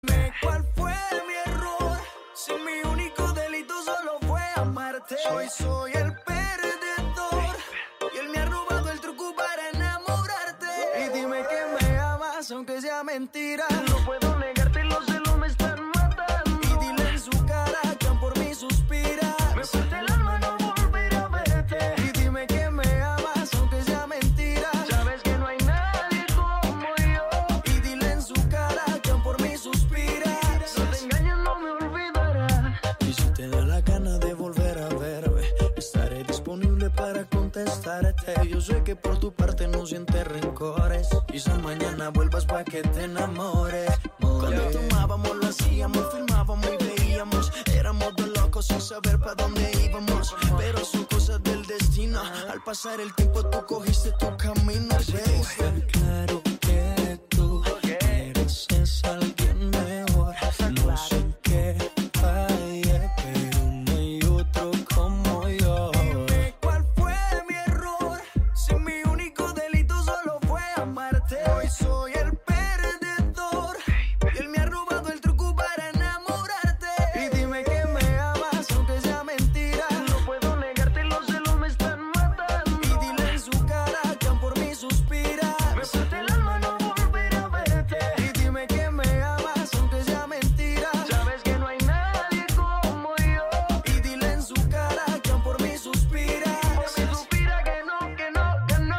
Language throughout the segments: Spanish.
¿Cuál fue mi error? Si mi único delito solo fue amarte. Hoy soy el perdedor y él me ha robado el truco para enamorarte. Y dime que me amas aunque sea mentira. No puedo negarte, los celos me están matando. Y dile en su cara que aún por mí suspira. Me parte el alma no volver a verte. Y dime que me amas aunque sea mentira. Sabes que no hay nadie como yo. Y dile en su cara que aún por mí suspira. No te engañes, no me olvidarás. Y si te da la gana de volver a verme, estaré disponible para contestarte. Yo sé que por tu parte no sientes rencores. Quizás mañana vuelvas pa' que te enamores. Cuando tomábamos lo hacíamos, filmábamos y veíamos. Éramos dos locos sin saber pa' dónde íbamos. Pero son cosas del destino. Al pasar el tiempo tú cogiste tu camino, baby. Claro que tú mereces a alguien mejor. No sé en qué fallé, pero no hay otro como yo. Dime cuál fue mi error. Si mi único delito solo fue amarte. Hoy soy el perdedor y él me ha robado el truco para enamorarte. Y dime que me amas aunque sea mentira. No puedo negarte, los celos me están matando. Y dile en su cara que aún por mí suspira. Me parte el alma no volver a verte. Y dime que me amas aunque sea mentira. Sabes que no hay nadie como yo. Y dile en su cara que aún por mí suspira. Por mí suspira que no, que no, que no.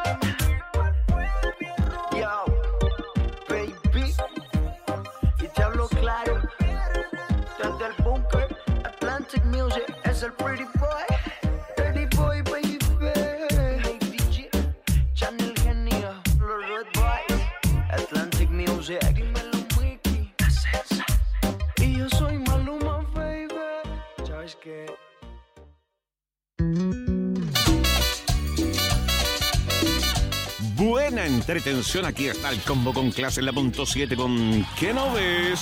Yo, baby, y te hablo claro. Desde el bunker, Atlantic Music es el pretty boy. Dirty boy, baby. Hey, DJ, Channel Genio, los Red Boys. Atlantic Music. Dímelo, Mickey. Y yo soy Maluma, baby. ¿Sabes qué? Buena entretención, aquí está el combo con clase en la punto 7 con ¿Qué no ves?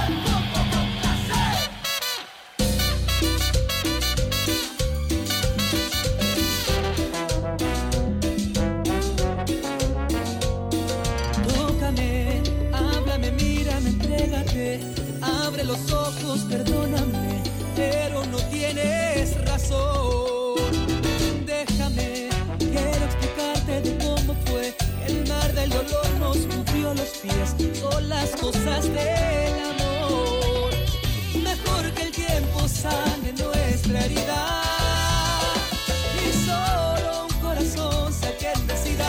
Tócame, háblame, mírame, entrégate. Abre los ojos, perdóname, pero no tienes razón. Déjame, quiero explicarte de cómo fue. El mar del dolor nos cubrió los pies. Son las cosas del amor. Mejor que el tiempo sane nuestra herida. Y solo un corazón sea quien decida.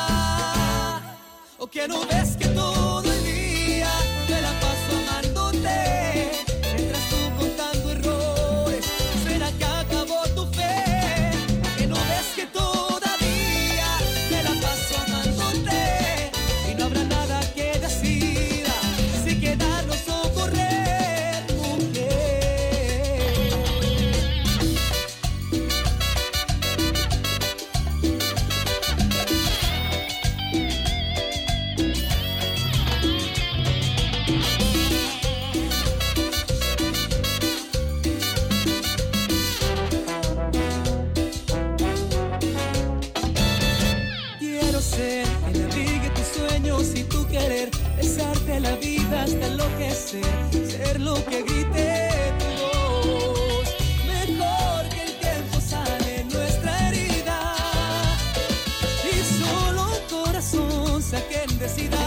¿O que no ves que todo el día me la paso amándote? Mientras tú contando errores, ¿será que acabó tu fe? ¿Que no ves que todavía me la paso amándote? Y no habrá nada que decida si quedarnos o correr, mujer. Quiero ser quien abrigue tus sueños y tu querer, besarte la vida hasta enloquecer, ser lo que grite tu voz. Mejor que el tiempo sane nuestra herida y solo un corazón sea quien decida.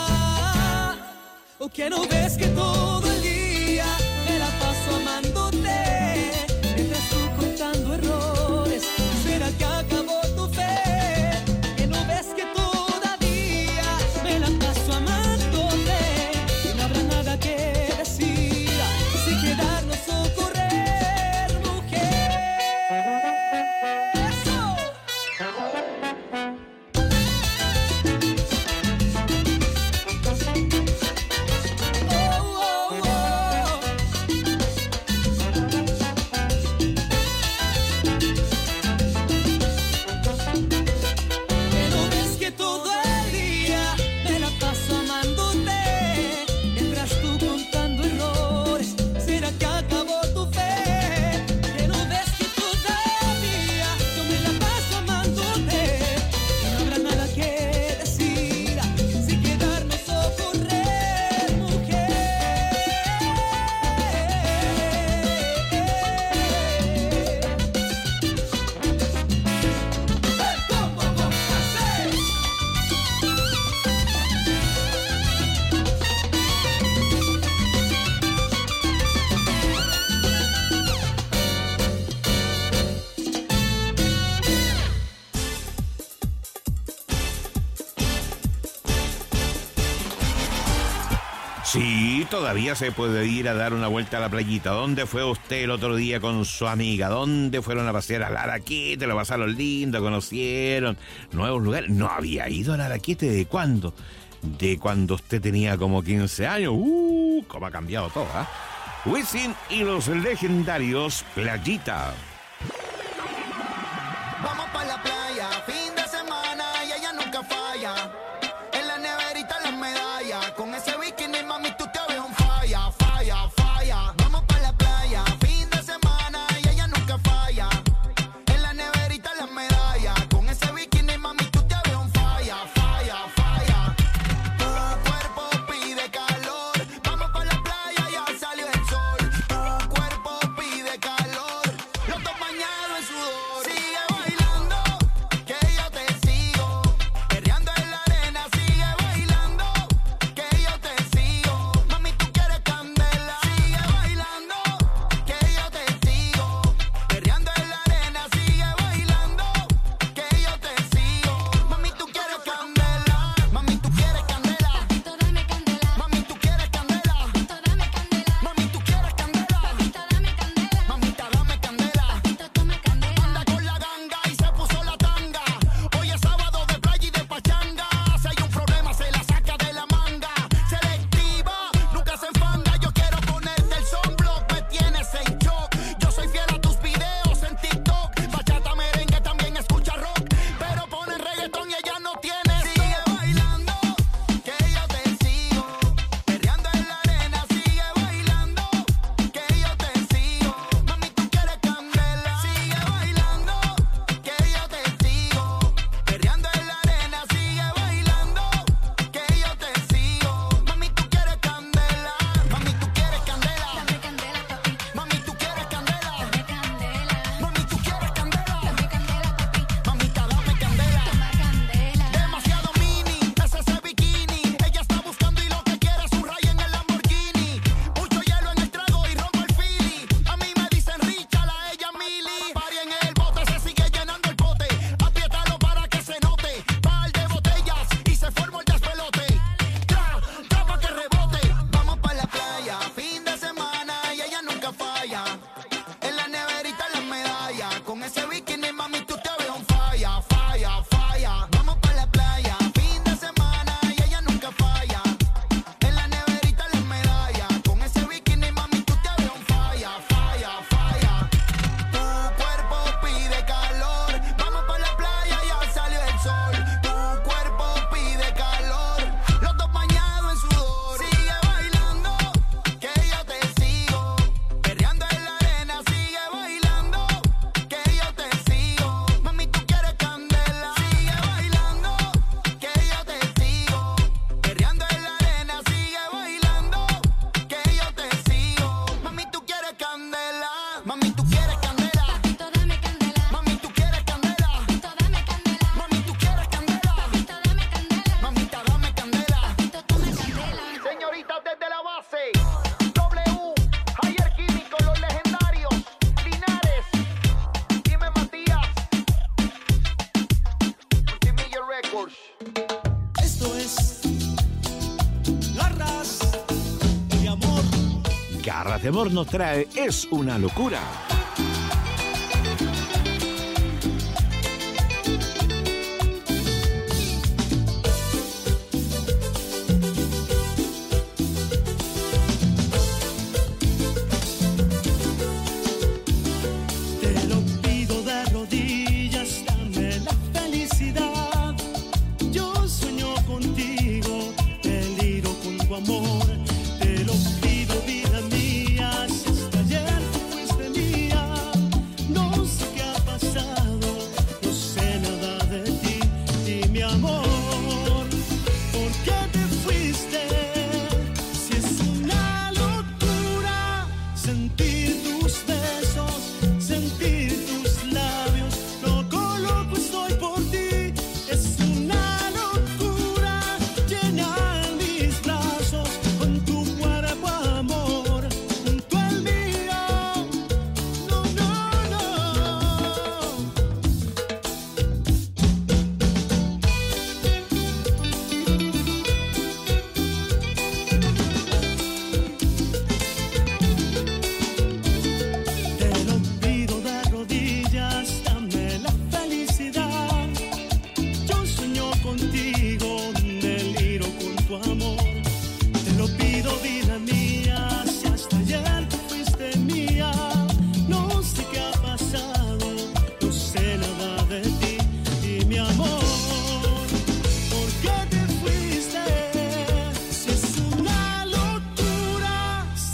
¿O que no ves que todo el día me la paso amándote? Mientras tú contando errores, ¿será que acabó tu fe? ¿Que no ves que todavía me la paso amándote? Y no habrá nada que decida si quedarnos o correr, mujer. ¡Eso! Oh, oh, todavía se puede ir a dar una vuelta a la playita. ¿Dónde fue usted el otro día con su amiga? ¿Dónde fueron a pasear a Laraquete? Lo pasaron lindo, conocieron nuevos lugares. ¿No había ido a Laraquete? ¿De cuándo? De cuando usted tenía como 15 años. Cómo ha cambiado todo, ¿ah? Wisin y los legendarios Playita. Vamos pa' la playa, fin de semana y ella nunca falla. En la neverita las medallas, con ese bikini mami tú te ves un falla, falla, falla. Vamos pa' la playa, fin de semana y ella nunca falla. En la neverita las medallas, con ese bikini mami tú te ves un falla, falla, falla. Tu cuerpo pide calor, vamos pa' la playa, ya salió el sol. Tu cuerpo pide calor, los dos bañados en sudor. Sigue bailando, que yo te sigo. Perreando en la arena, sigue bailando, que yo te sigo. Mami, tú quieres candela. Sigue bailando, que yo te sigo. Perreando en la arena, sigue bailando, que yo te sigo. Mami, tú quieres candela. Mami, tú quieres candela. Papito, dame candela. Mami, tú quieres candela. Papito, dame candela. Mami, tú quieres candela. Papito, dame candela. Mamita, dame candela. Papito, tome candela. Anda con la ganga y se puso la tanga. Hoy es sábado de playa y de pachanga. Si hay un problema se la saca de la manga. Selectiva, nunca se enfanga. Yo quiero ponerte el sunblock, me tienes en shock. Yo soy fiel a tus videos en TikTok. Bachata, merengue, también escucha rock. Pero pone reggaetón y ella no tiene. Sigue bailando, que yo te sigo. Perreando en la arena, sigue bailando, que yo te sigo. Mami, tú quieres candela. Sigue bailando, que yo te sigo. Perreando en la arena, sigue bailando, que yo te sigo. Mami, tú quieres candela. Mami, tú quieres candela. Dame candela, papi. Mami, tú quieres candela. Dame candela. Mami, tú quieres candela. Dame candela, papi. Mamita, dame candela. Toma candela. Demasiado mini, es ese bikini. Ella está buscando y lo que quiere es un rayo en el Lamborghini. Mucho hielo en el trago y rompo el fili. A mí me dicen Richa, a ella Mili. Party en el bote, se sigue llenando el bote. Apriétalo para que se note. Par de botellas y se formó el despelote. Tra pa' que rebote. Vamos pa' la playa, fin de semana y ella nunca falla. En la neverita las medallas, con ese bikini mami tú te ves un falla, falla, falla. Vamos pa' la playa, fin de semana y ella nunca falla. En la neverita las medallas, con ese bikini mami tú te ves un falla, falla, falla. Tu cuerpo pide calor, vamos pa' la playa, ya salió el sol. Tu cuerpo pide calor, los dos bañados en sudor. Sigue bailando, que yo te sigo. Perreando en la arena, sigue bailando, que yo te sigo. Mami, tú quieres candela. Sigue bailando, que yo te sigo. Perreando en la arena, sigue bailando, que yo te sigo. Mami, tú quieres candela. Mami, tú quieres candela. Papito, dame candela. Mami, tú quieres candela. Papito, dame candela. Mami, tú quieres candela. Papito, dame candela. Mamita, dame candela. Papito, tome candela. Señoritas desde la base, W, Javier Químico, los legendarios, Linares, dime Matías, Multimillion Records. Esto es Garras de Amor. Garras de Amor nos trae Es una locura. Te lo pido de rodillas, dame la felicidad. Yo sueño contigo, deliro con tu amor. Te lo pido, vida mía, si hasta ayer tú fuiste mía.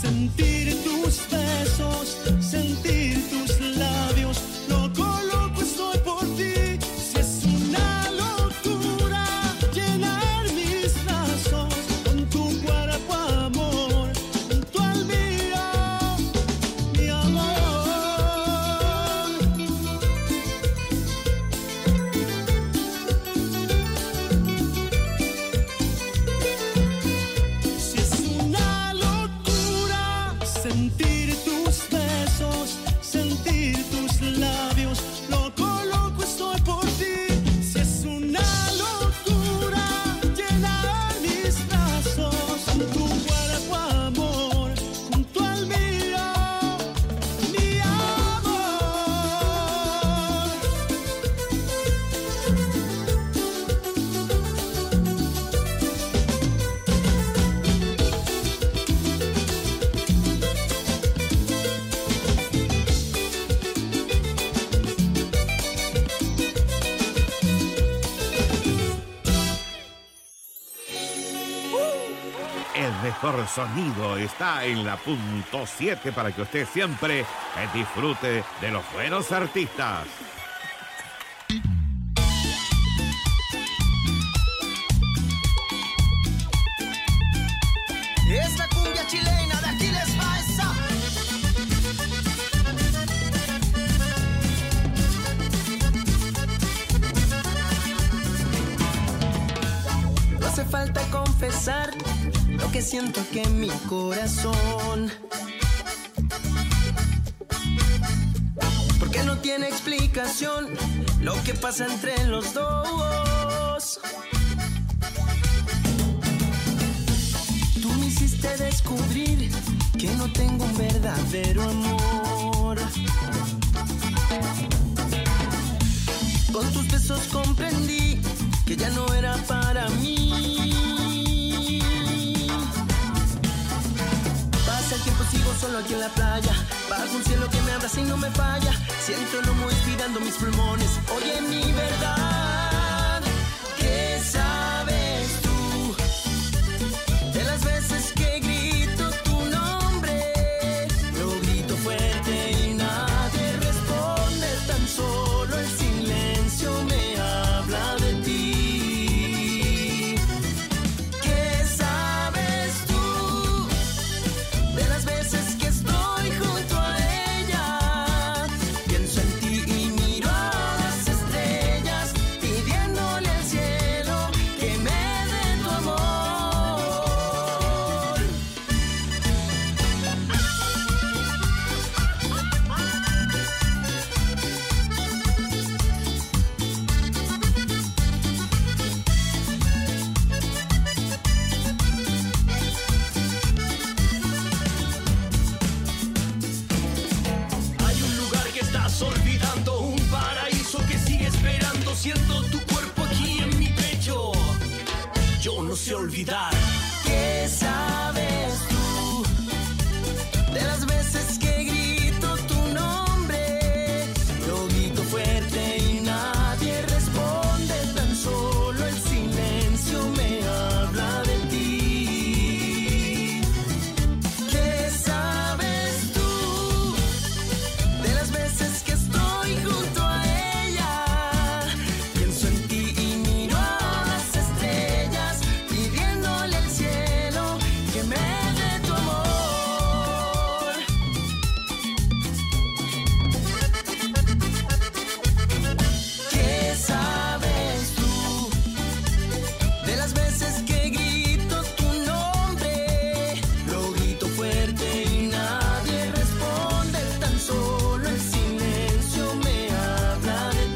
sentir tus besos, sentir tus labios, loco, loco estoy por ti. Si es una locura llenar mis brazos con tu cuerpo, amor, junto al mío, mi amor. Si es una locura sentir tus besos, sentir tus labios, loco, loco estoy por ti. Si es una locura llenar mis brazos con tu cuerpo, amor, junto al mío, mi amor. El mejor sonido está en la punto 7 para que usted siempre disfrute de los buenos artistas. Es la cumbia chilena, de aquí les va esa. No hace falta confesar lo que siento aquí en mi corazón, porque no tiene explicación lo que pasa entre los dos. Tú me hiciste descubrir que no tengo un verdadero amor. Con tus besos comprendí que ya no era para mí. Pasa el tiempo, sigo solo aquí en la playa, bajo un cielo que me abraza y no me falla. Siento el humo inspirando mis pulmones. Oye, mi verdad, ¿qué sabes tú de las veces que grito tu nombre? Lo grito fuerte y nadie responde, tan solo el silencio me habla de ti. ¿Qué sabes tú de las veces que estoy junto a ella? Pienso en ti y miro a las estrellas, pidiéndole al cielo que me dé tu amor. Hay un lugar que estás olvidando, un paraíso que sigue esperando. Siento tu cuerpo aquí en mi pecho, yo no sé olvidar. ¿Qué sabes tú de las veces que grito tu nombre? Lo grito fuerte y nadie responde, tan solo el silencio me habla de ti. ¿Qué sabes tú de las veces que estoy junto a ella? Pienso en ti y miro a las estrellas, pidiéndole al cielo que me dé tu amor. ¿Qué sabes tú de las veces que grito tu nombre? Lo grito fuerte y nadie responde, tan solo el silencio me habla de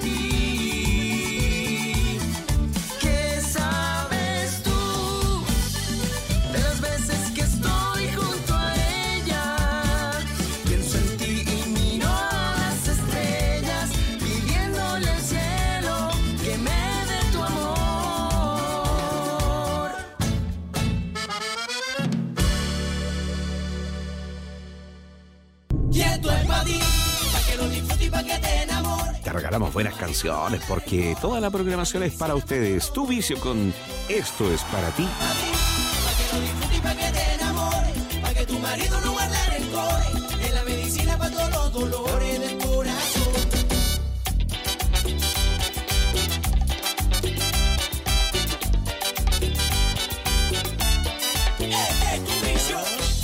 ti. ¿Qué sabes tú de las veces que estoy junto a ella? Pienso en ti y miro a las estrellas, pidiéndole al cielo que me dé tu amor. Y esto es pa' ti, pa' que lo disfrutes y pa' que te enamores. Te regalamos buenas canciones porque toda la programación es para ustedes. Tu vicio con Esto es para ti. Pa' que lo disfrutes y pa' que te enamores, pa' que tú tu marido no guarde rencores. Es la medicina para todos los dolores del corazón. Es tu vicio.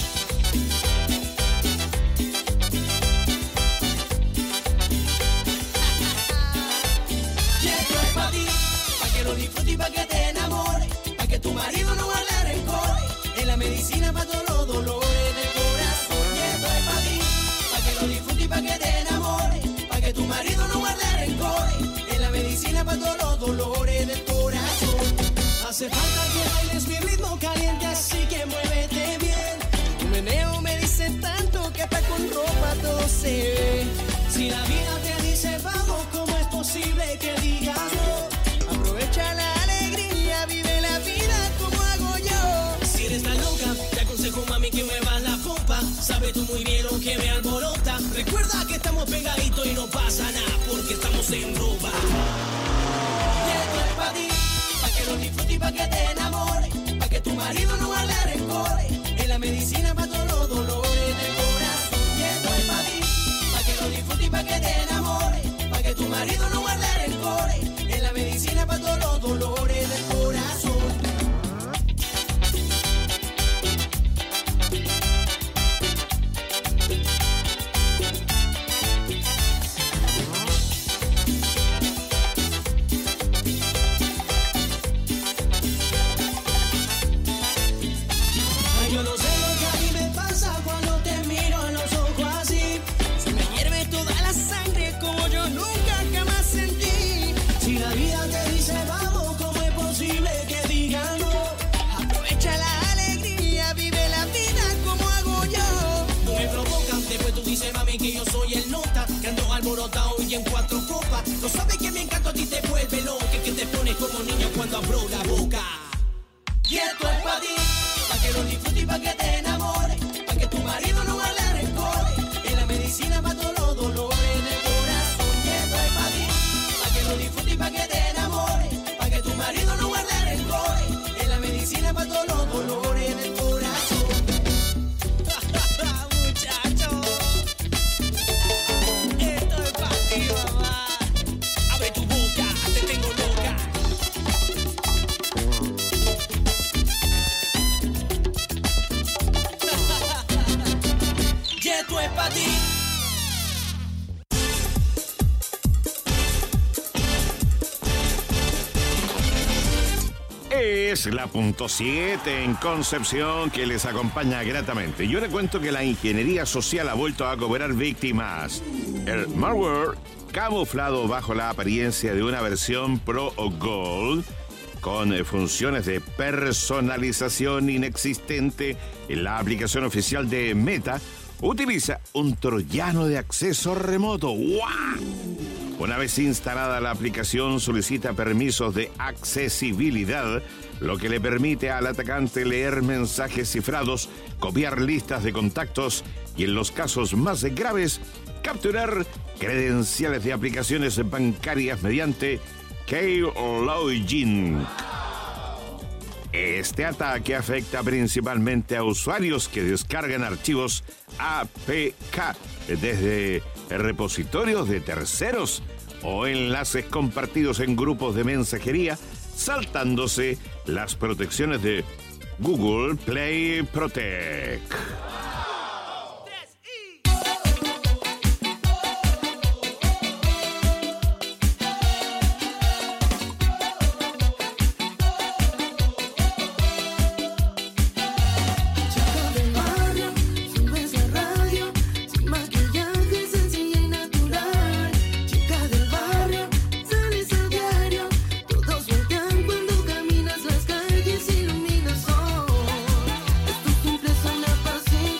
Y esto es para ti, para que lo disfrutes y para que te enamores, para que tu marido no guarde rencores. Es la medicina para todos los dolores del corazón. Y esto es para ti, para que lo disfrutes y para que te enamores, para que tu marido no guarde rencores. Es la medicina para todos los dolores del corazón. Hace falta que bailes mi ritmo caliente, así que muévete bien. Tu meneo me dice tanto que hasta con ropa todo se ve. Si la vida te dice vamos, ¿cómo es posible que digas no? Aprovecha la alegría, vive la vida como hago yo. Si eres tan loca, te aconsejo mami que muevas la pompa. Sabes tú muy bien lo que me alborota. Recuerda que estamos pegaditos y no pasa nada porque estamos en ropa. Y esto es para ti, para que lo disfrutes y para que te enamores, para que tu marido no guarde rencores. Es la medicina para todos los dolores del corazón. Y esto es para ti, para que lo disfrutes y para que te enamores, para que tu marido no guarde rencores. Es la medicina para todos los dolores del corazón. Ay, yo no sé lo que a mí me pasa cuando te miro en los ojos así. Se me hierve toda la sangre como yo nunca jamás sentí. Si la vida te dice vamos, ¿cómo es posible que diga no? Aprovecha la alegría, vive la vida como hago yo. No me provocan, después tú dices mami que yo soy el nota, que ando alborotado y en 4 copas. No sabes que me encanta a ti te vuelve loca, que te pones como niño cuando abro la boca. Y esto es para ti, para que lo disfrutes y para que te enamores, para que tu marido no guarde rencores. Es la medicina para todos los dolores del corazón. Y esto es para ti, para que lo disfrutes y para que te enamores, para que tu marido no guarde rencores. Es la medicina para todos los dolores del corazón. Muchacho, esto es para ti, mamá. Abre tu boca, te tengo loca. Y esto es para ti. Es la .7 en Concepción que les acompaña gratamente. Yo les cuento que la ingeniería social ha vuelto a cobrar víctimas. El malware, camuflado bajo la apariencia de una versión Pro o Gold, con funciones de personalización inexistente en la aplicación oficial de Meta, utiliza un troyano de acceso remoto. ¡Guau! Una vez instalada la aplicación, solicita permisos de accesibilidad, lo que le permite al atacante leer mensajes cifrados, copiar listas de contactos y, en los casos más graves, capturar credenciales de aplicaciones bancarias mediante keylogin. Este ataque afecta principalmente a usuarios que descargan archivos APK desde repositorios de terceros o enlaces compartidos en grupos de mensajería, saltándose las protecciones de Google Play Protect. Caminas las calles, iluminas sol. Estos cumples son la paz y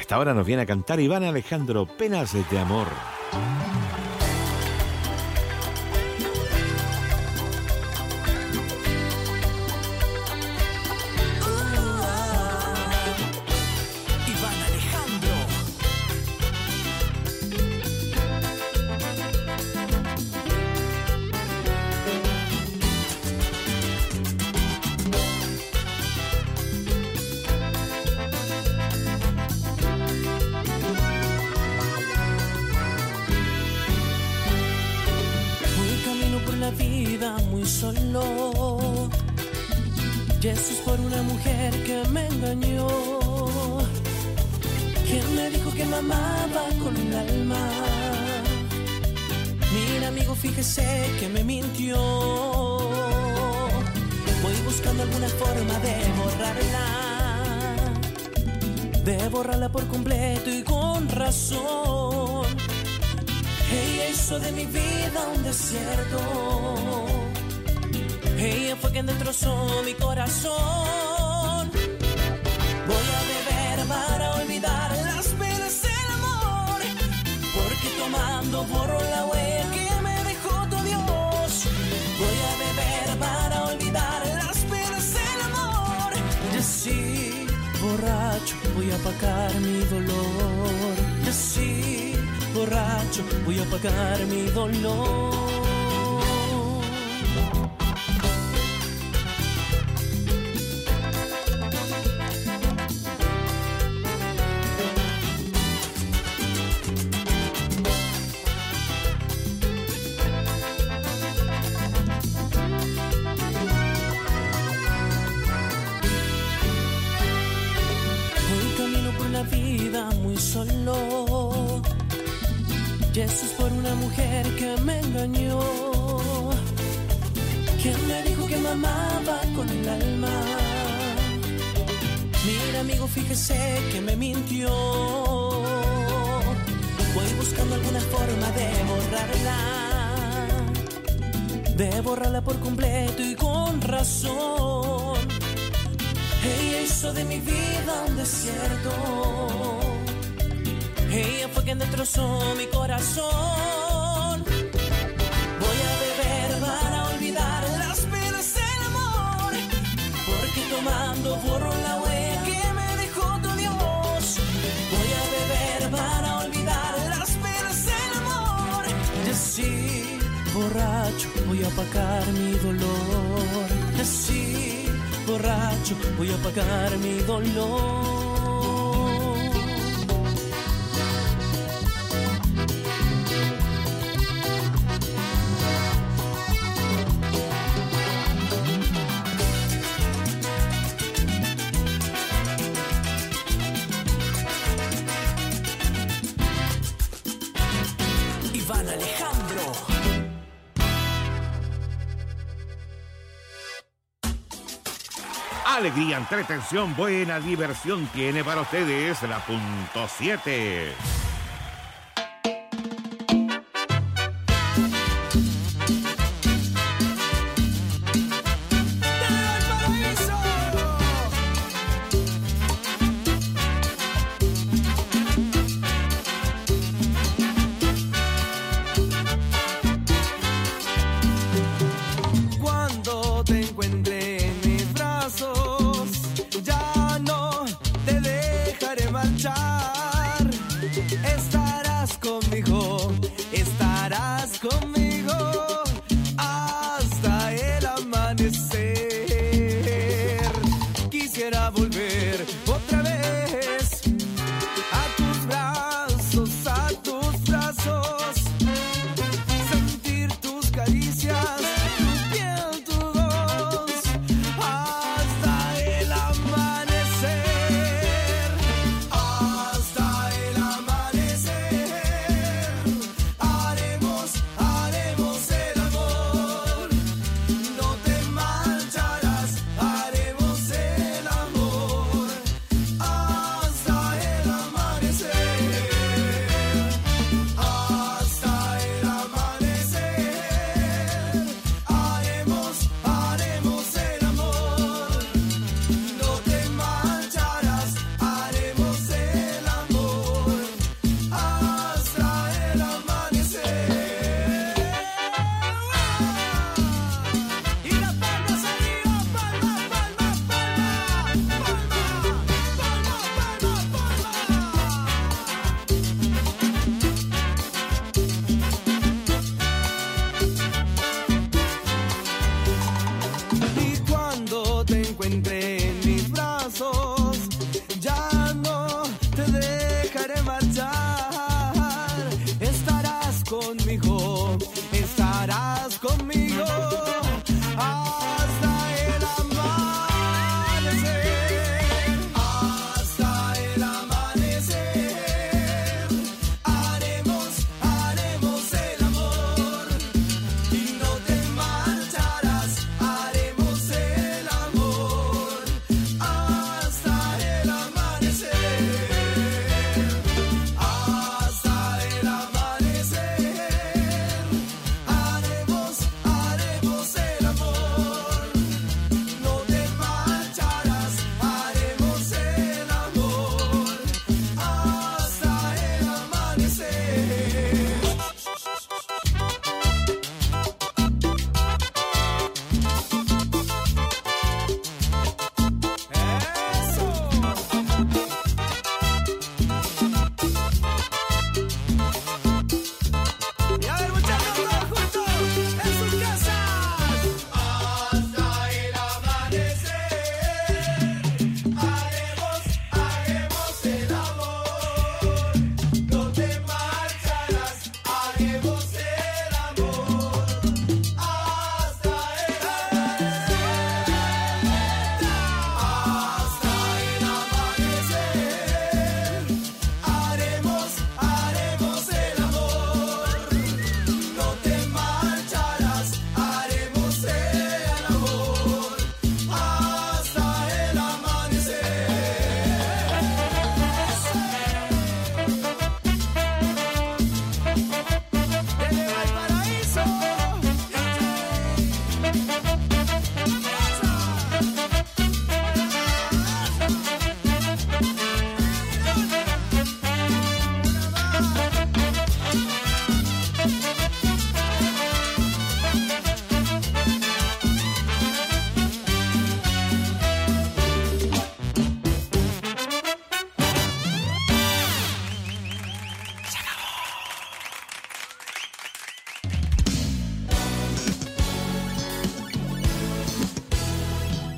esta hora nos viene a cantar Iván Alejandro, Penas de Amor. Iván Alejandro. Hoy camino por la vida muy solo. Y eso es por una mujer que me engañó. Quien me dijo que me amaba con el alma. Mira, amigo, fíjese que me mintió. Voy buscando alguna forma de borrarla por completo y con razón. Ella hizo de mi vida un desierto. Ella fue quien destrozó mi corazón. Voy a beber para olvidar las penas del amor, porque tomando borro la huella que me dejó tu Dios. Voy a beber para olvidar las penas del amor, y así, borracho, voy a apagar mi dolor. Y así, borracho, voy a apagar mi dolor. Solo, y eso es por una mujer que me engañó, quien me dijo que me amaba con el alma. Mira, amigo, fíjese que me mintió. Voy buscando alguna forma de borrarla por completo y con razón. Ella hizo de mi vida un desierto. Ella fue quien destrozó mi corazón. Voy a beber para olvidar las penas del amor, porque tomando borro la huella que me dejó tu Dios. Voy a beber para olvidar las penas del amor, y así, borracho, voy a apagar mi dolor. Y así, borracho, voy a apagar mi dolor. Iván Alejandro. Alegría, entretención, buena diversión tiene para ustedes la punto 7. Cuando te encuentre en mis brazos, ya no te dejaré marchar.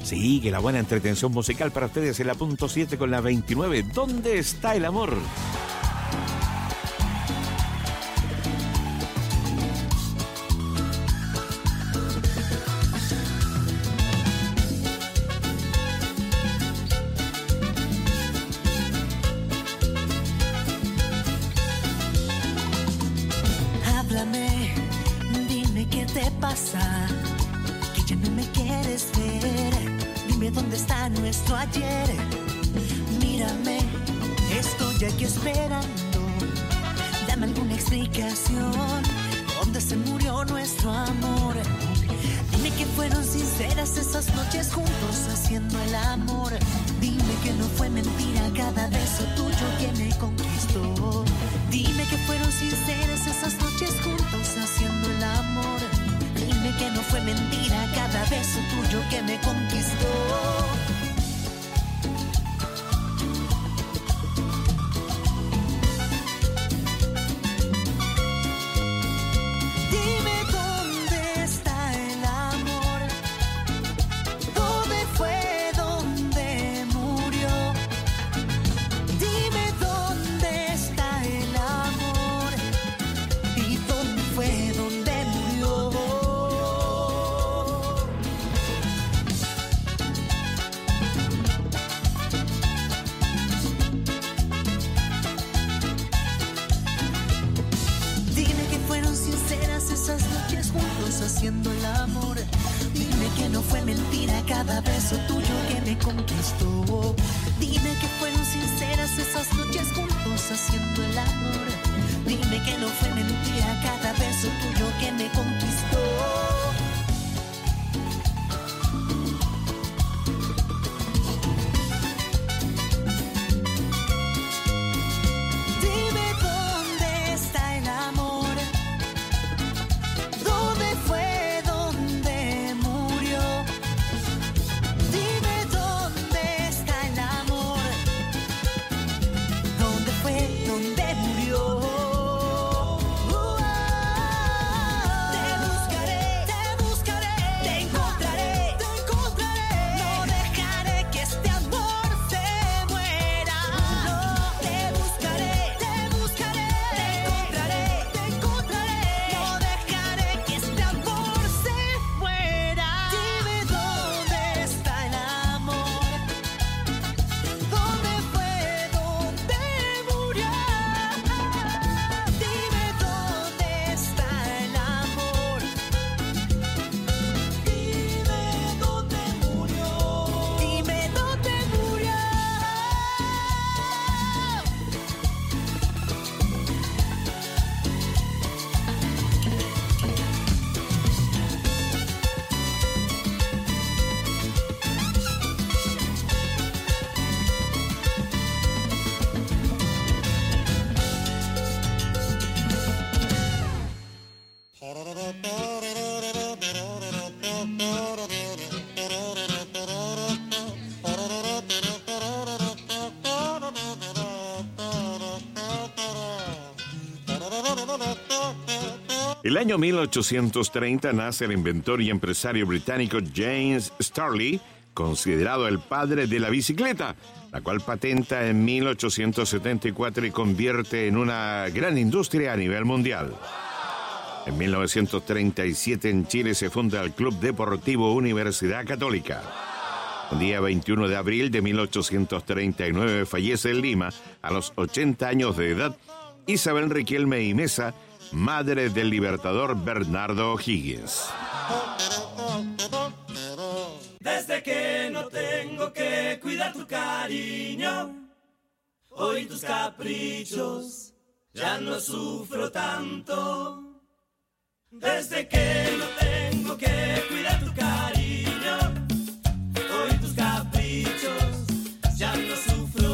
Sí, que la buena entretención musical para ustedes en la punto 7 con la 29. ¿Dónde está el amor? Háblame, dime qué te pasa, que ya no me quieres ver. Dime dónde está nuestro ayer. Mírame, estoy aquí esperando. Dame alguna explicación. ¿Dónde se murió nuestro amor? Dime que fueron sinceras esas noches juntos haciendo el amor. Dime que no fue mentira cada beso tuyo que me conquistó. Dime que fueron sinceras esas noches juntos haciendo el amor. Dime que no fue mentira cada beso tuyo que me conquistó. Dime dónde está el amor. ¿Dónde fue donde murió? Dime dónde está el amor. ¿Y dónde fue donde murió? Dime que fueron sinceras esas noches juntos haciendo el amor. Dime que no fue mentira cada beso tuyo que me conquistó. Dime que fueron sinceras esas noches juntos haciendo el amor. Dime que no fue mentira cada beso tuyo que me conquistó. Dime dónde está el amor. ¿Dónde fue donde murió? Dime dónde está el amor. ¿Dónde fue donde murió? Te buscaré, te encontraré, no dejaré que este amor se muera. No, te buscaré, te encontraré, no dejaré que este amor se muera. Dime dónde está el amor. ¿Dónde fue donde murió? Dime dónde está el amor. Dime dónde murió. Dime dónde murió. El año 1830 nace el inventor y empresario británico James Starley, considerado el padre de la bicicleta, la cual patenta en 1874 y convierte en una gran industria a nivel mundial. En 1937 en Chile se funda el Club Deportivo Universidad Católica. El día 21 de abril de 1839 fallece en Lima, a los 80 años de edad, Isabel Riquelme y Mesa, madre del libertador Bernardo O'Higgins. Desde que no tengo que cuidar tu cariño, hoy tus caprichos, ya no sufro tanto. Desde que no tengo que cuidar tu cariño, hoy tus caprichos, ya no sufro.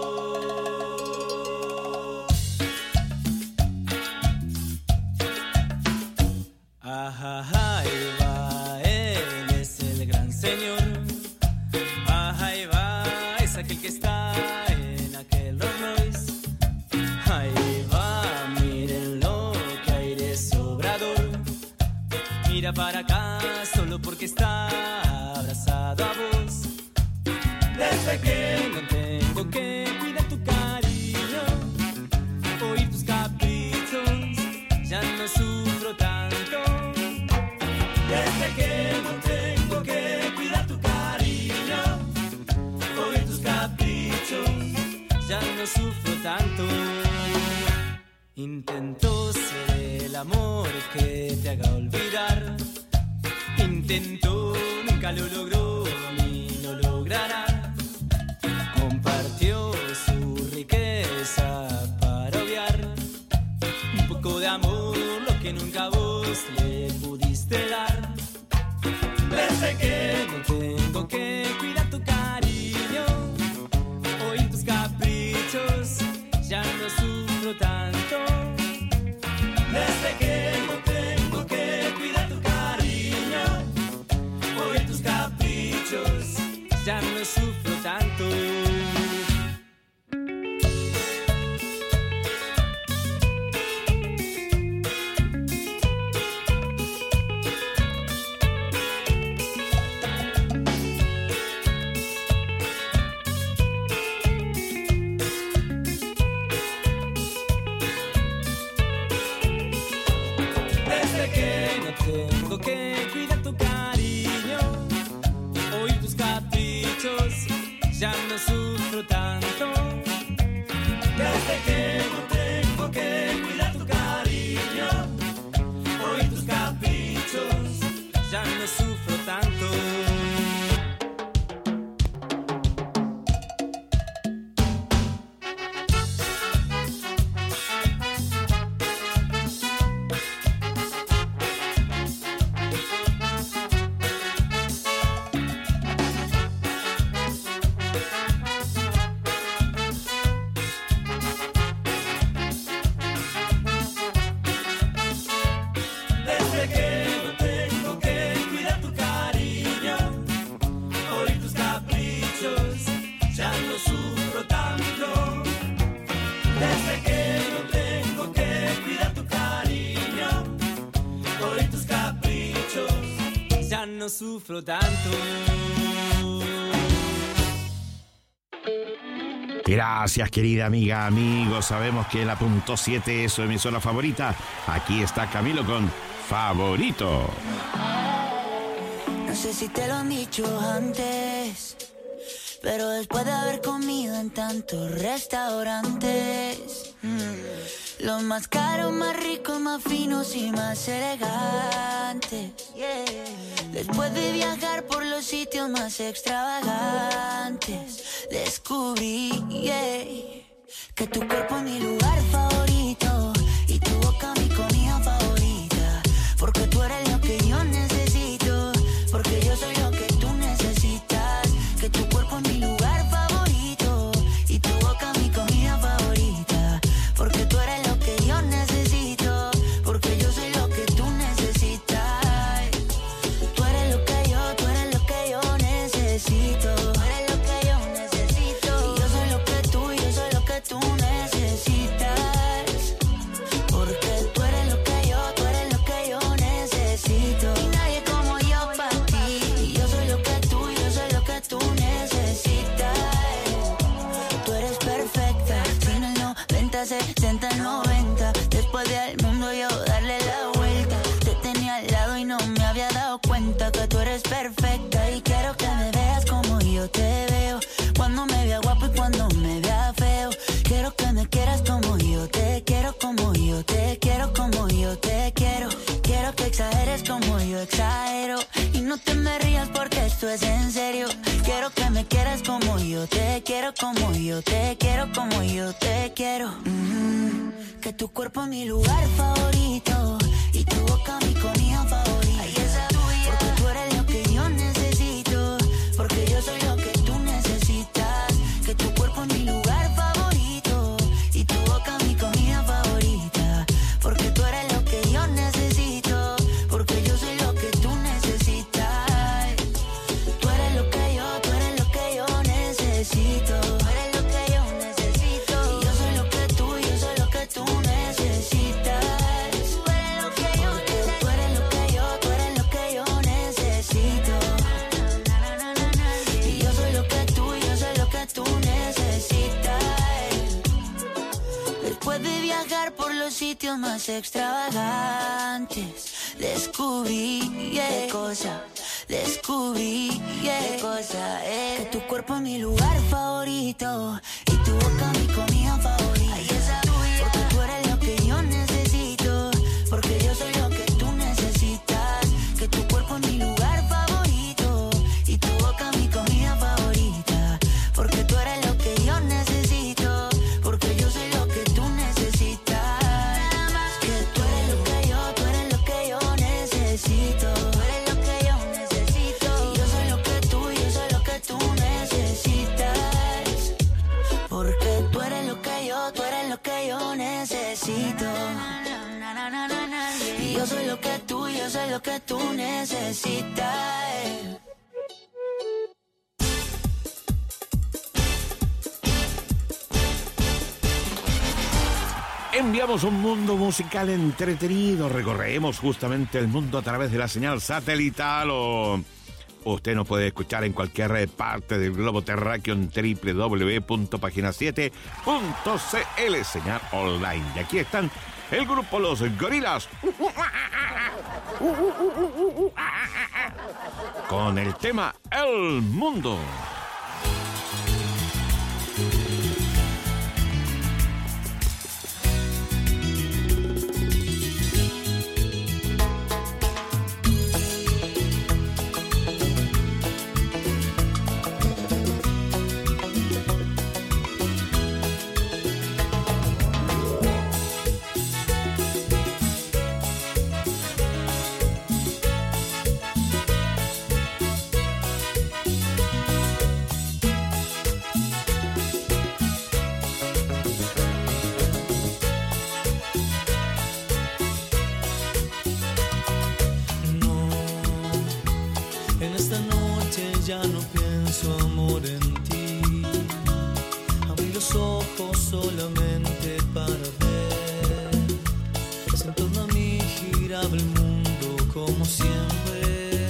Ajá, ahí va, él es el gran señor. Ajá, ahí va, es aquel que está en aquel Rolls Royce. Ahí va, miren lo que hay de sobrador. Mira para acá solo porque está abrazado a vos. Desde que no tengo que cuidar tu cariño, oír tus caprichos, ya no sufro tanto. Desde que no tengo que cuidar tu cariño, oír tus caprichos, ya no sufro tanto. Intento ser el amor que te haga olvidar. Intento, nunca lo logró ni lo logrará. Compartió su riqueza para obviar un poco de amor, lo que nunca vos le pudiste dar. Desde que no tengo que cuidar tu cariño, oír tus caprichos, ya no sufro tanto. Desde que no tengo que cuidar tu cariño, oír tus caprichos, ya no sufro tanto. Tengo que cuidar tu cariño, oír tus caprichos, ya no sufro tanto. Desde que no tengo que cuidar tu cariño, oír tus caprichos, ya no sufro tanto. No sufro tanto. Gracias, querida amiga, amigos. Sabemos que la punto 7 es su emisora favorita. Aquí está Camilo con Favorito. No sé si te lo han dicho antes, pero después de haber comido en tantos restaurantes, los más caros, más ricos, más finos y más elegantes, después de viajar por los sitios más extravagantes, descubrí que tu cuerpo es mi lugar favorito y tu boca mi comida favorita, porque tú eres lo que yo necesito, porque yo soy lo que tú necesitas, que tu cuerpo es mi lugar favorito y tu boca mi comida favorita, porque tú eres lo que yo necesito, porque yo soy lo que tú necesitas. Tú eres lo que yo necesito, tú eres lo que yo necesito, y yo soy lo que tú necesitas, porque tú eres lo que yo necesito, y nadie como yo para ti, y yo soy lo que tú necesitas. Tú eres perfecta, sin el 90, 70, 90, después del mundo yo darle la vuelta, te tenía al lado y no me había dado cuenta que tú eres perfecta, y quiero que me veas como yo te veo, cuando me vea guapo y cuando me vea feo, quiero que me quieras como yo te quiero, como yo te quiero, como yo te quiero, quiero que exageres como yo exagero, y no te me rías porque esto es en serio, quiero que me quieras como yo te quiero, como yo te quiero, como yo te quiero, que tu cuerpo es mi lugar favorito y tu boca mi comida favorita, ay, esa tuya, porque tú eres lo que yo necesito, porque yo soy lo que tú necesitas, que tu cuerpo es mi lugar favorito y tu boca mi comida favorita, porque tú eres lo que yo necesito, porque yo soy lo que tú necesitas. Tú eres lo que yo necesito, tú eres lo que yo necesito, y yo soy lo que tú necesitas. Tú eres lo que yo sitios más extravagantes. Descubrí qué cosa, descubrí qué cosa es. Que tu cuerpo es mi lugar favorito y tu boca mi comida favorita. Ay, esa tuya. Porque tú eres lo que yo necesito, porque yo soy lo que tú necesitas. Que tu cuerpo es mi lugar favorito y tu boca mi comida favorita. Porque tú eres lo que yo necesito, porque yo soy lo que tú necesitas. Nada más que tú eres lo que yo, tú eres lo que yo necesito. Tú eres lo que yo necesito. Y yo soy lo que tú, yo soy lo que tú necesitas. Porque tú eres lo que yo, tú eres lo que yo necesito. Y yo soy lo que tú, yo soy lo que tú necesitas. Enviamos un mundo musical entretenido. Recorremos justamente el mundo a través de la señal satelital o usted nos puede escuchar en cualquier parte del globo terráqueo en www.pagina7.cl, señal online. Y aquí están el grupo Los Gorilas con el tema El Mundo. Ya no pienso, amor, en ti. Abrí los ojos solamente para ver si en torno a mí giraba el mundo como siempre.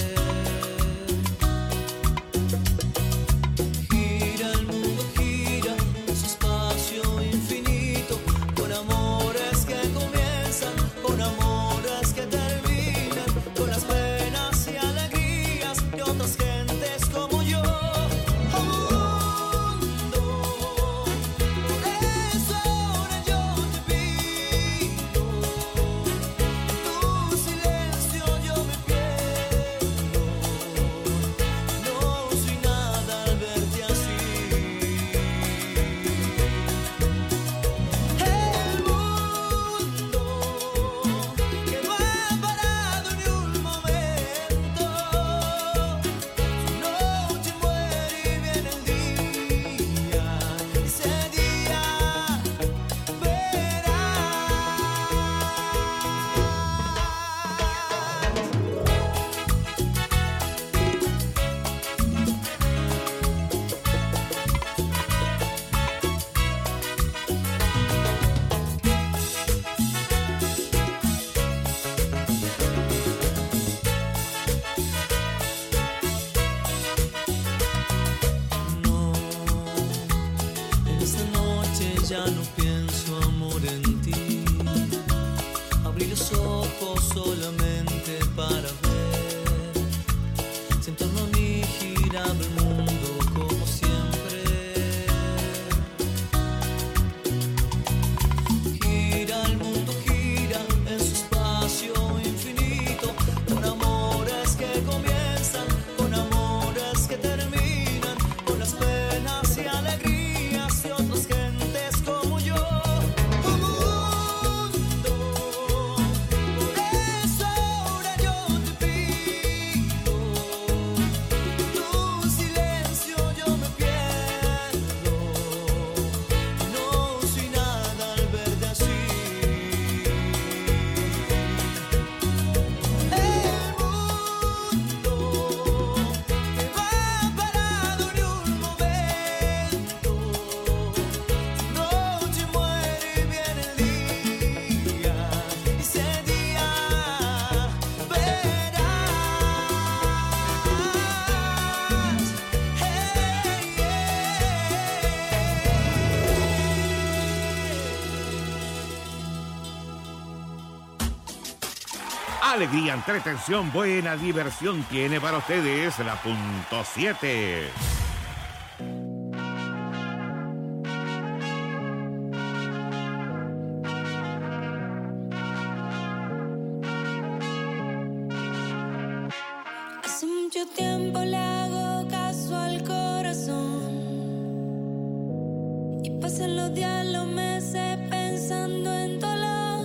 Gira el mundo, gira en su espacio infinito, con amores que comienzan, con amores que terminan, con las penas y alegrías de otras gentes como yo. Mundo, por eso ahora yo te pido, tu silencio yo me pierdo. No soy nada al verte así. El mundo que no ha parado ni un momento, su noche muere y viene el día, ese día verás. No, en esta noche ya no pienso, amor, en ti. Abrí los ojos solamente para ver si en torno a mí giraba el mundo como siempre. Gira el mundo, gira en su espacio infinito, con amores que comienzan, con amores que terminan, con las penas y alegrías de otras gentes como yo. Mundo, por eso ahora yo te Alegría, entretención, buena diversión tiene para ustedes la punto 7. Hace mucho tiempo le hago caso al corazón y pasan los días, los meses pensando en dolor.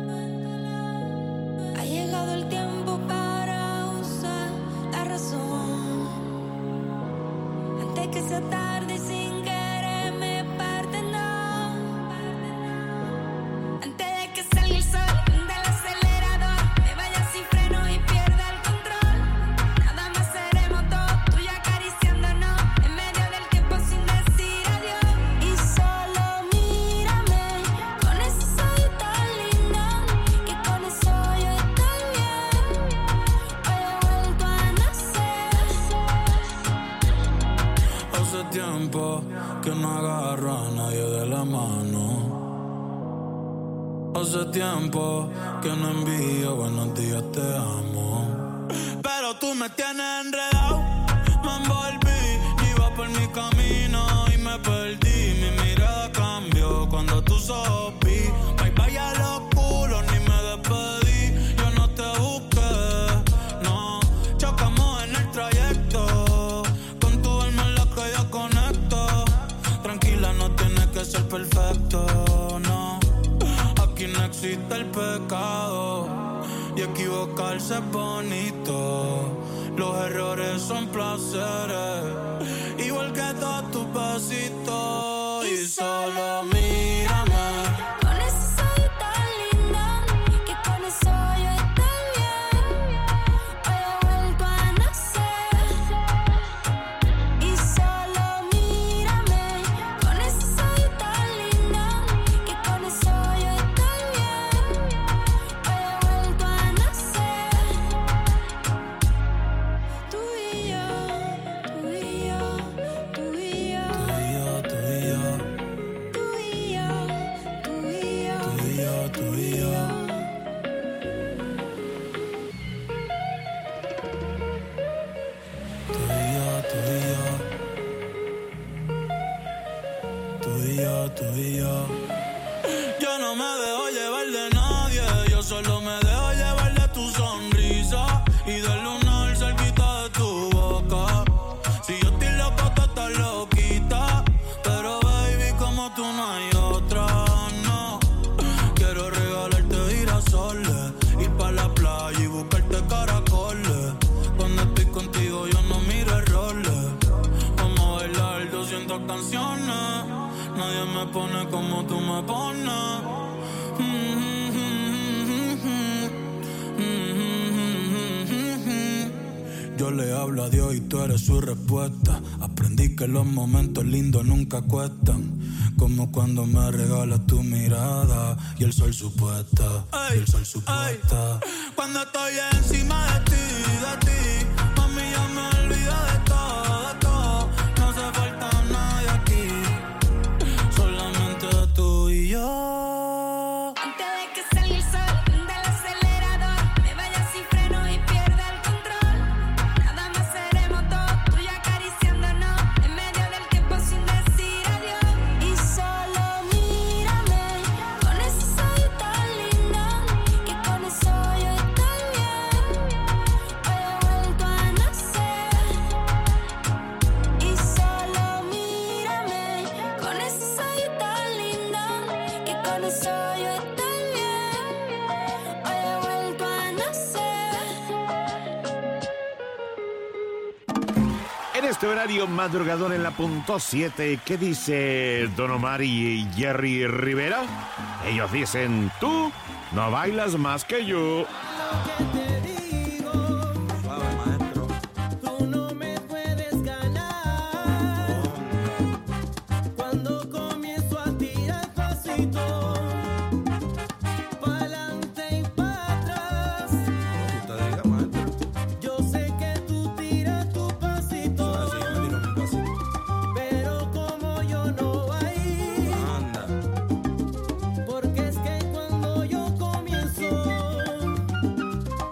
Ha llegado el tiempo para usar la razón antes que sea tarde y sin querer me parte, no. Antes de que salga el sol del acelerador, me vaya sin freno y pierda el control. Nada más seremos dos, tú y yo acariciándonos en medio del tiempo sin decir adiós. Y solo mírame con ese ojito lindo, que con eso yo estoy bien. Hoy he vuelto a nacer. Hace tiempo que no agarro a nadie de la mano. Hace tiempo que no envío buenos días, te amo. Pero tú me tienes enredado, me envolví, iba por mi camino y me perdí. Mi mirada cambió cuando tú sopí. Bye bye a los culos, ni me despedí. Yo no te busqué, no. Chocamos en el trayecto, con tu alma en la que yo conecto. Tranquila, no tienes que ser perfecto, no. Aquí no existe el pecado y equivocarse es bonito. Los errores son placeres, igual que todos tus besitos. Y solo mírame Con ese ojito lindo, que con eso yo estoy bien. Hoy he vuelto a nacer. Y solo mírame con ese ojito lindo, que con eso yo estoy bien. Hoy he vuelto a nacer. Tú y yo, tú y yo, tú y yo, tú y yo, tú y yo, tú y yo, tú y yo, tú y yo. Tú y yo, tú y yo. Yo no me dejo llevar de nadie, yo solo me dejo llevar de tu sonrisa y del lunar cerquita de tu boca. Si yo estoy loco, tú estás loquita, pero baby, como tú no hay otra, no. Quiero regalarte girasoles, ir pa' la playa y buscarte caracoles. Cuando estoy contigo yo no miro errores. Vamos a bailar 200 canciones, nadie me pone como tú me pones. Yo le hablo a Dios y tú eres su respuesta. Aprendí que los momentos lindos nunca cuestan, como cuando me regalas tu mirada y el sol supuesta, y el sol supuesta. Cuando estoy encima de ti, mami, ya me olvido de todo. No hace falta nadie aquí, solamente tú y yo. Antes de que salga el sol del acelerador, me vaya sin freno y pierda el control. Nada más seremos dos, tú y yo acariciándonos en medio del tiempo sin decir adiós. Y solo mírame con ese ojito lindo, que con eso yo estoy bien. Hoy he vuelto a nacer. Y solo mírame con ese ojito lindo, que con eso yo estoy bien. Hoy he vuelto a nacer. En este horario madrugador en la punto 7, ¿qué dice Don Omar y Jerry Rivera? Ellos dicen, tú no bailas más que yo. Te digo, tú no me puedes ganar. Cuando comienzo a tirar pasito, pa'lante y pa' atrás. Yo sé que tú tiras tu pasito, pero como yo no voy, porque es que cuando yo comienzo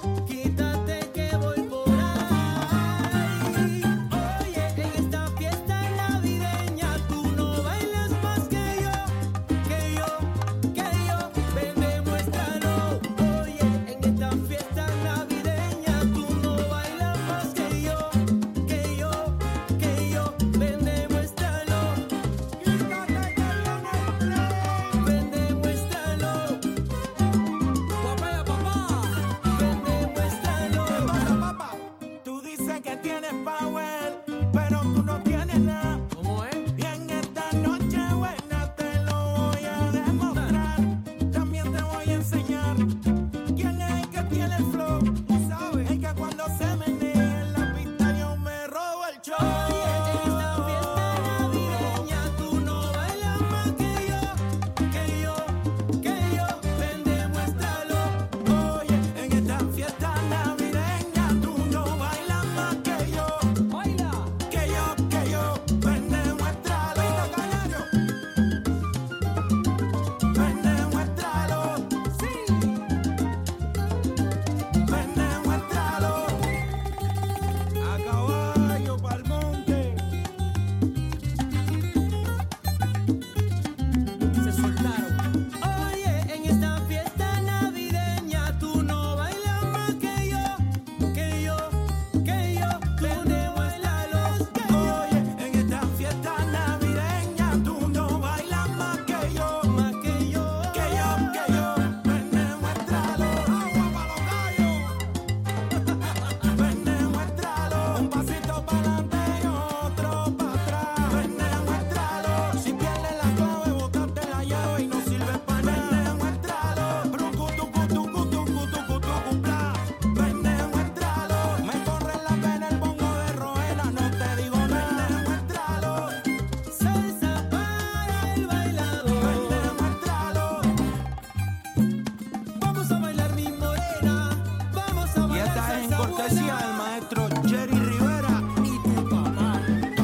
batería, el maestro Jerry Rivera y tu papá.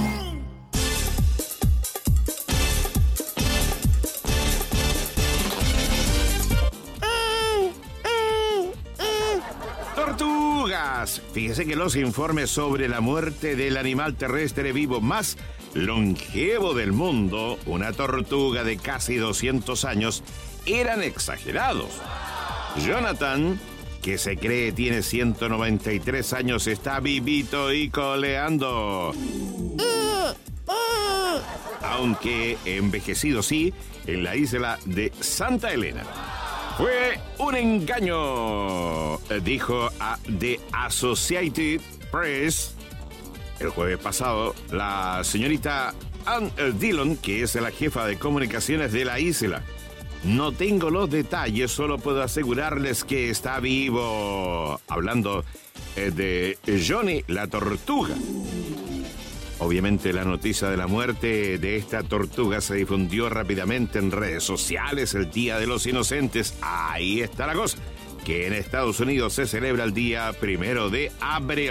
¡Tortugas! Fíjese que los informes sobre la muerte del animal terrestre vivo más longevo del mundo, una tortuga de casi 200 años, eran exagerados. Jonathan, que se cree tiene 193 años, está vivito y coleando. Aunque envejecido sí, en la isla de Santa Elena. Fue un engaño, dijo a The Associated Press el jueves pasado la señorita Ann Dillon, que es la jefa de comunicaciones de la isla. No tengo los detalles, solo puedo asegurarles que está vivo. Hablando de Johnny la tortuga. Obviamente la noticia de la muerte de esta tortuga se difundió rápidamente en redes sociales el Día de los Inocentes. Ahí está la cosa, que en Estados Unidos se celebra el día 1 de abril.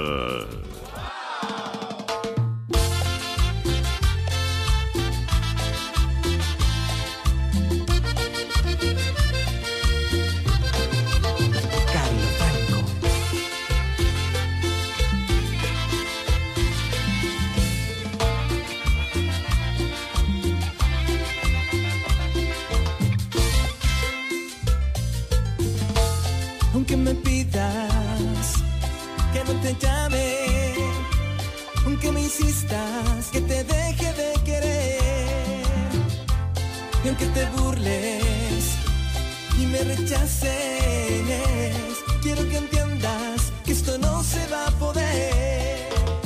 Aunque me pidas que no te llame, aunque me insistas que te deje de querer, y aunque te burles y me rechaces, quiero que entiendas que esto no se va a poder,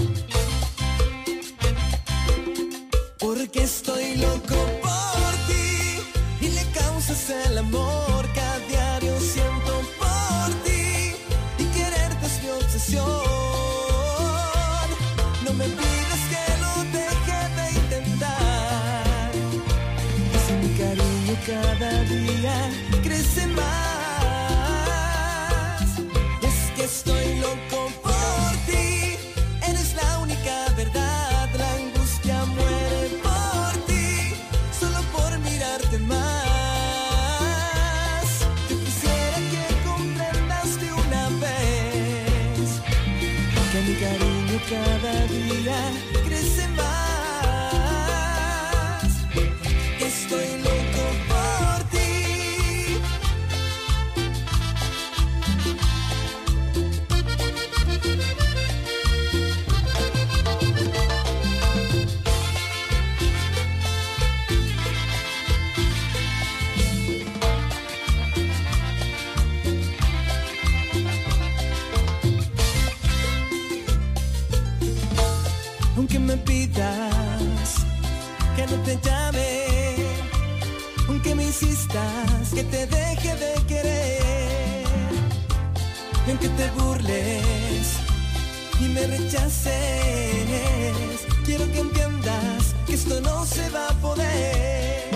porque estoy loco por ti y le causas el amor que a diario siento por ti, y quererte es mi obsesión. No me pidas que lo deje de intentar, si mi cariño cada día crece más. Es que estoy loco por ti, eres la única verdad, la angustia muere por ti, solo por mirarte más. Yo quisiera que comprendas de una vez que mi cariño cada día crece más. Estoy loco por ti. Aunque me pidas que no te llame, aunque me insistas que te deje de querer, y aunque te burles y me rechaces, quiero que entiendas que esto no se va a poder,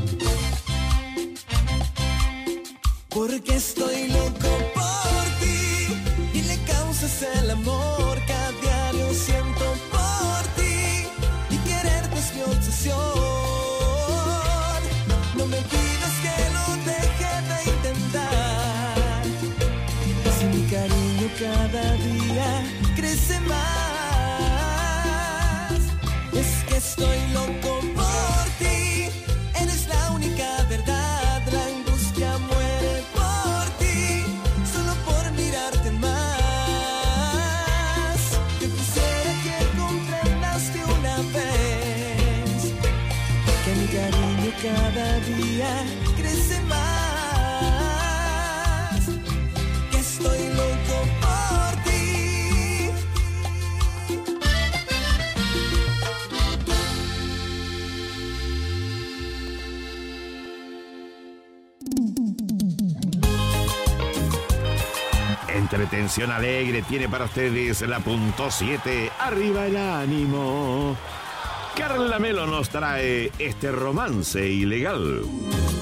porque estoy loco por ti y le causas el amor que a diario siento por ti, y quererte es mi obsesión. No me pidas que lo deje de intentar, si mi cariño cada día crece más. Es que estoy loco por ti, eres la única verdad, la angustia muere por ti, solo por mirarte más. Yo quisiera que comprendas de una vez que mi cariño cada día crece más. Que estoy loco por ti. Entretención alegre tiene para ustedes la punto 7. Arriba el ánimo. Carla Melo nos trae este romance ilegal.